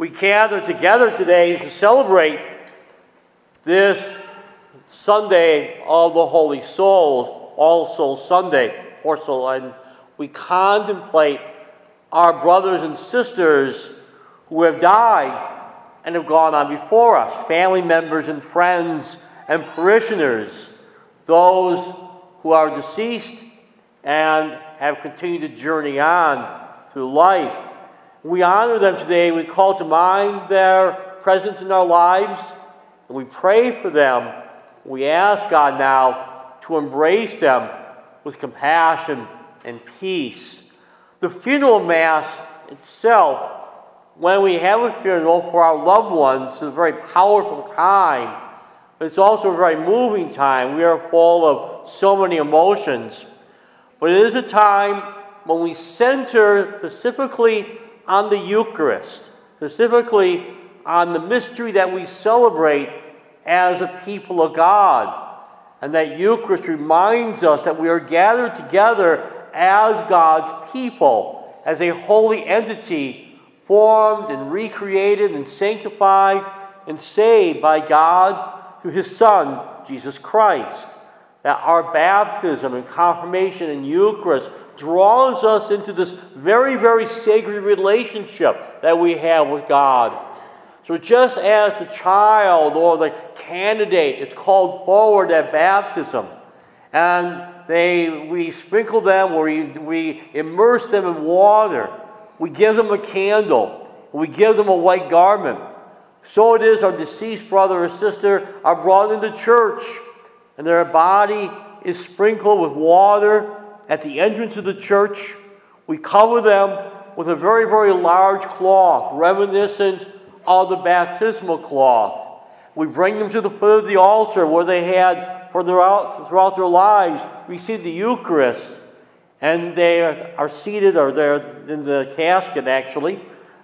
We gather together today to celebrate this Sunday of the Holy Souls, All Souls Sunday, and we contemplate our brothers and sisters who have died and have gone on before us, family members and friends and parishioners, those who are deceased and have continued to journey on through life. We honor them today. We call to mind their presence in our lives, and we pray for them. We ask God now to embrace them with compassion and peace. The funeral Mass itself, when we have a funeral for our loved ones, is a very powerful time. But it's also a very moving time. We are full of so many emotions. But it is a time when we center specifically on the Eucharist, specifically on the mystery that we celebrate as a people of God. And that Eucharist reminds us that we are gathered together as God's people, as a holy entity formed and recreated and sanctified and saved by God through His Son, Jesus Christ. That our baptism and confirmation and Eucharist draws us into this very, very sacred relationship that we have with God. So just as the child or the candidate is called forward at baptism, and we sprinkle them or we immerse them in water, we give them a candle, we give them a white garment, so it is our deceased brother or sister are brought into church, and their body is sprinkled with water at the entrance of the church. We cover them with a very, very large cloth, reminiscent of the baptismal cloth. We bring them to the foot of the altar where they had, throughout their lives, received the Eucharist. And they are seated, or they're in the casket actually,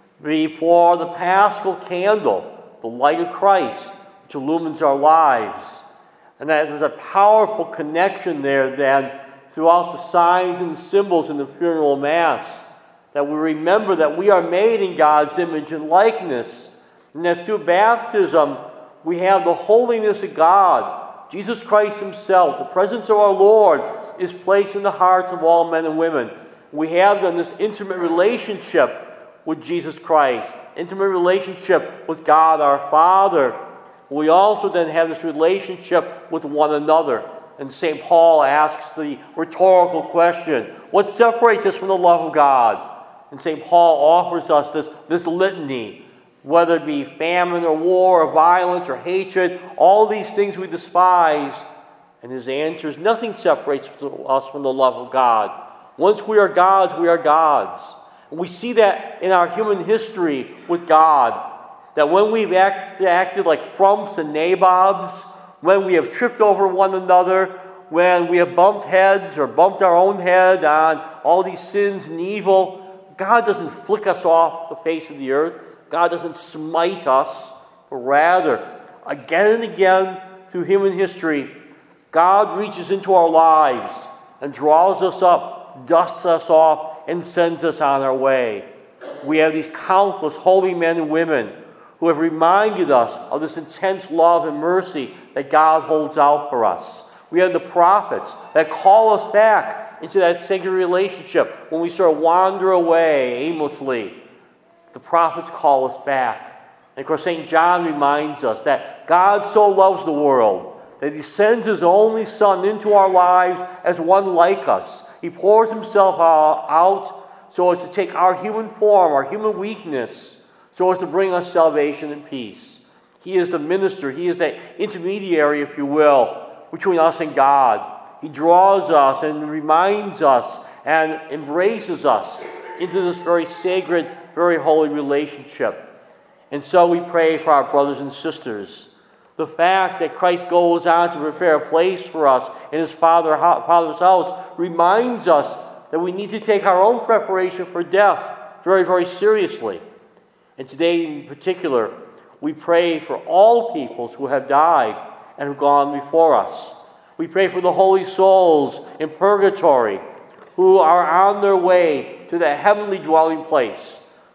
before the Paschal candle, the light of Christ, which illumines our lives. And that there's a powerful connection there then throughout the signs and symbols in the funeral Mass, that we remember that we are made in God's image and likeness, and that through baptism we have the holiness of God. Jesus Christ Himself, the presence of our Lord, is placed in the hearts of all men and women. We have then this intimate relationship with Jesus Christ, intimate relationship with God our Father. We also then have this relationship with one another. And St. Paul asks the rhetorical question, what separates us from the love of God? And St. Paul offers us this litany, whether it be famine or war or violence or hatred, all these things we despise. And his answer is nothing separates us from the love of God. Once we are God's, we are God's. And we see that in our human history with God, that when we've acted like frumps and nabobs, when we have tripped over one another, when we have bumped heads or bumped our own head on all these sins and evil, God doesn't flick us off the face of the earth. God doesn't smite us, but rather, again and again through human history, God reaches into our lives and draws us up, dusts us off, and sends us on our way. We have these countless holy men and women who have reminded us of this intense love and mercy that God holds out for us. We have the prophets that call us back into that sacred relationship when we sort of wander away aimlessly. The prophets call us back. And of course, St. John reminds us that God so loves the world that He sends His only Son into our lives as one like us. He pours Himself out so as to take our human form, our human weakness, so as to bring us salvation and peace. He is the minister. He is that intermediary, if you will, between us and God. He draws us and reminds us and embraces us into this very sacred, very holy relationship. And so we pray for our brothers and sisters. The fact that Christ goes on to prepare a place for us in His Father's house reminds us that we need to take our own preparation for death very, very seriously. And today in particular, we pray for all peoples who have died and have gone before us. We pray for the holy souls in purgatory who are on their way to that heavenly dwelling place.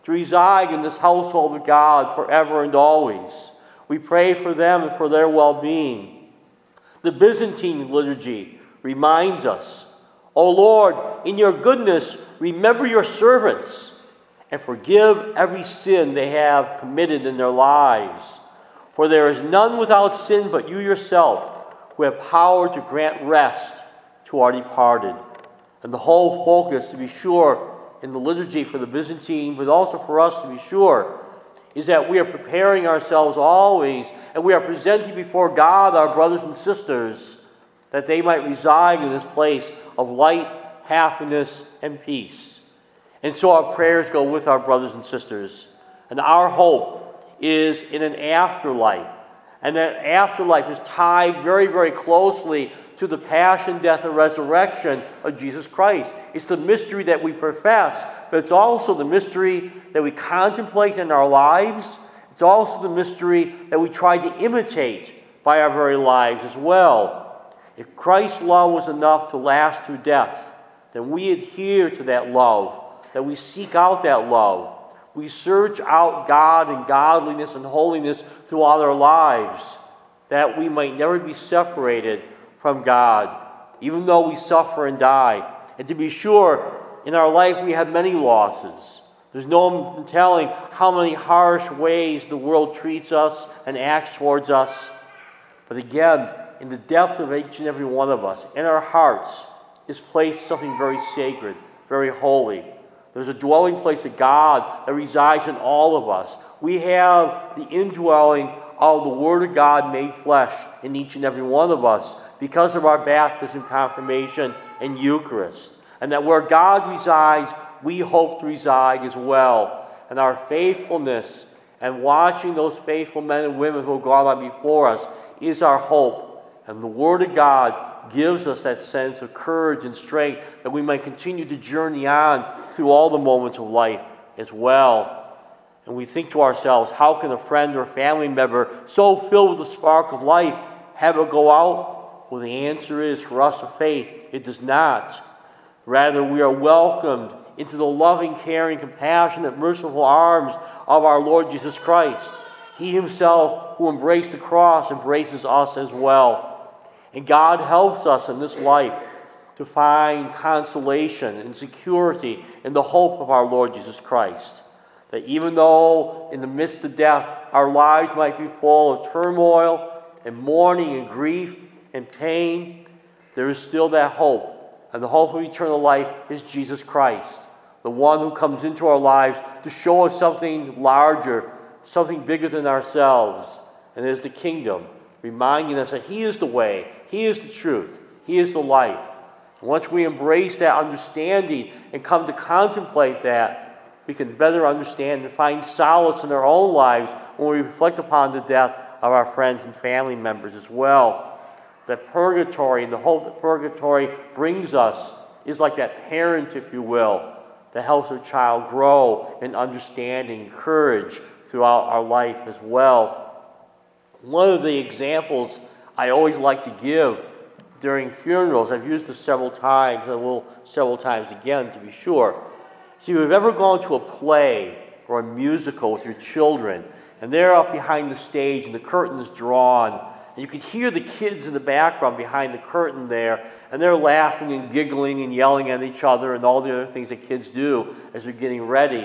to reside in this household of God forever and always. We pray for them and for their well-being. The Byzantine liturgy reminds us, O Lord, in your goodness, remember your servants and forgive every sin they have committed in their lives. For there is none without sin but you yourself, who have power to grant rest to our departed. And the whole focus, to be sure, in the liturgy for the Byzantine, but also for us to be sure, is that we are preparing ourselves always, and we are presenting before God our brothers and sisters, that they might reside in this place of light, happiness, and peace. And so our prayers go with our brothers and sisters. And our hope is in an afterlife. And that afterlife is tied very, very closely to the passion, death, and resurrection of Jesus Christ. It's the mystery that we profess, but it's also the mystery that we contemplate in our lives. It's also the mystery that we try to imitate by our very lives as well. If Christ's love was enough to last through death, then we adhere to that love, that we seek out that love. We search out God and godliness and holiness throughout our lives, that we might never be separated from God, even though we suffer and die. And to be sure, in our life we have many losses. There's no telling how many harsh ways the world treats us and acts towards us. But again, in the depth of each and every one of us, in our hearts, is placed something very sacred, very holy. There's a dwelling place of God that resides in all of us. We have the indwelling of the Word of God made flesh in each and every one of us because of our baptism, confirmation, and Eucharist. And that where God resides, we hope to reside as well. And our faithfulness and watching those faithful men and women who have gone on before us is our hope. And the Word of God gives us that sense of courage and strength that we might continue to journey on through all the moments of life as well. And we think to ourselves, how can a friend or family member so filled with the spark of life have it go out? Well, the answer is, for us of faith, it does not. Rather, we are welcomed into the loving, caring, compassionate, merciful arms of our Lord Jesus Christ. He himself, who embraced the cross, embraces us as well. And God helps us in this life to find consolation and security in the hope of our Lord Jesus Christ. That even though in the midst of death our lives might be full of turmoil and mourning and grief and pain, there is still that hope. And the hope of eternal life is Jesus Christ, the one who comes into our lives to show us something larger, something bigger than ourselves, and it is the kingdom, reminding us that He is the way, He is the truth, He is the life. And once we embrace that understanding and come to contemplate that, we can better understand and find solace in our own lives when we reflect upon the death of our friends and family members as well. That purgatory and the hope that purgatory brings us is like that parent, if you will, that helps a child grow in understanding and courage throughout our life as well. One of the examples I always like to give during funerals, I've used this several times, and will several times again to be sure. So if you've ever gone to a play or a musical with your children, and they're up behind the stage and the curtain is drawn, and you can hear the kids in the background behind the curtain there, and they're laughing and giggling and yelling at each other and all the other things that kids do as they're getting ready.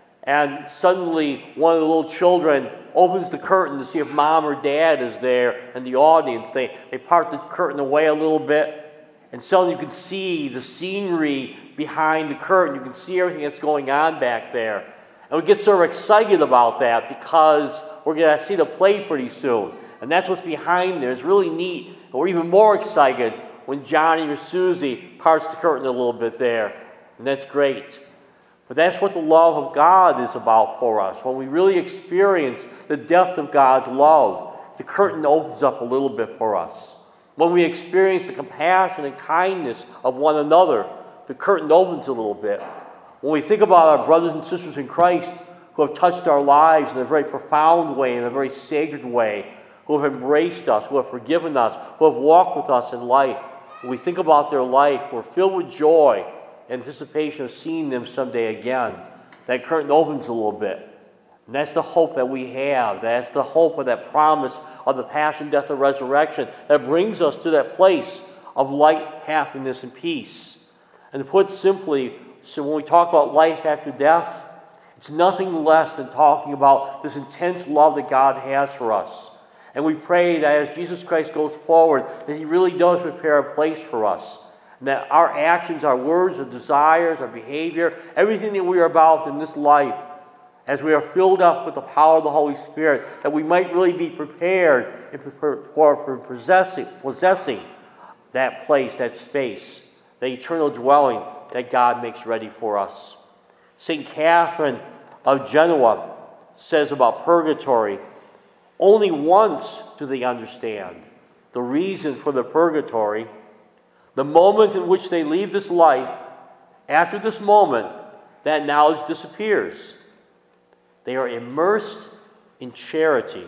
And suddenly, one of the little children opens the curtain to see if mom or dad is there in the audience. They part the curtain away a little bit, and suddenly you can see the scenery behind the curtain. You can see everything that's going on back there. And we get sort of excited about that because we're going to see the play pretty soon. And that's what's behind there. It's really neat. And we're even more excited when Johnny or Susie parts the curtain a little bit there. And that's great. But that's what the love of God is about for us. When we really experience the depth of God's love, the curtain opens up a little bit for us. When we experience the compassion and kindness of one another, the curtain opens a little bit. When we think about our brothers and sisters in Christ who have touched our lives in a very profound way, in a very sacred way, who have embraced us, who have forgiven us, who have walked with us in life, when we think about their life, we're filled with joy, anticipation of seeing them someday again. that curtain opens a little bit. And that's the hope that we have. That's the hope of that promise of the passion, death, and resurrection that brings us to that place of light, happiness, and peace. And to put simply, so when we talk about life after death, it's nothing less than talking about this intense love that God has for us. And we pray that as Jesus Christ goes forward, that He really does prepare a place for us. And that our actions, our words, our desires, our behavior, everything that we are about in this life, as we are filled up with the power of the Holy Spirit, that we might really be prepared for possessing that place, that space, the eternal dwelling that God makes ready for us. St. Catherine of Genoa says about purgatory, only once do they understand the reason for the purgatory. The moment in which they leave this life, after this moment, that knowledge disappears. They are immersed in charity,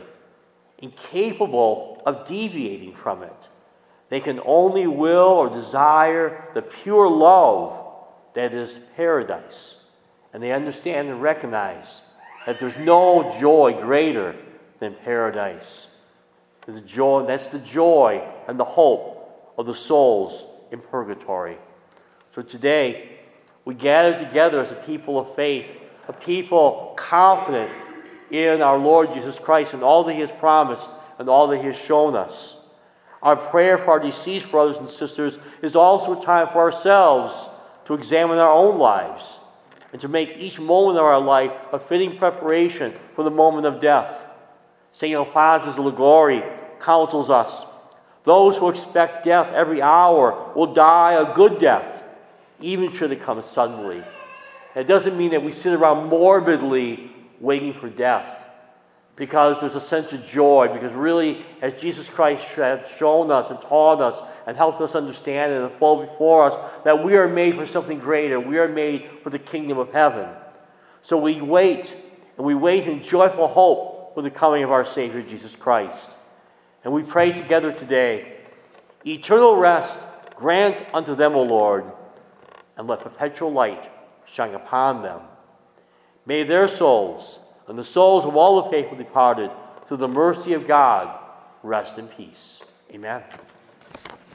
incapable of deviating from it. They can only will or desire the pure love that is paradise. And they understand and recognize that there's no joy greater than paradise. That's the joy and the hope of the souls in purgatory. So today, we gather together as a people of faith, a people confident in our Lord Jesus Christ and all that He has promised and all that He has shown us. Our prayer for our deceased brothers and sisters is also a time for ourselves to examine our own lives and to make each moment of our life a fitting preparation for the moment of death. St. Alphonsus of Liguori counsels us, those who expect death every hour will die a good death, even should it come suddenly. It doesn't mean that we sit around morbidly waiting for death, because there's a sense of joy, because really, as Jesus Christ has shown us and taught us and helped us understand and unfold before us, that we are made for something greater. We are made for the kingdom of heaven. So we wait, and we wait in joyful hope for the coming of our Savior, Jesus Christ. And we pray together today, eternal rest grant unto them, O Lord, and let perpetual light shine upon them. May their souls and the souls of all the faithful departed, through the mercy of God, rest in peace. Amen.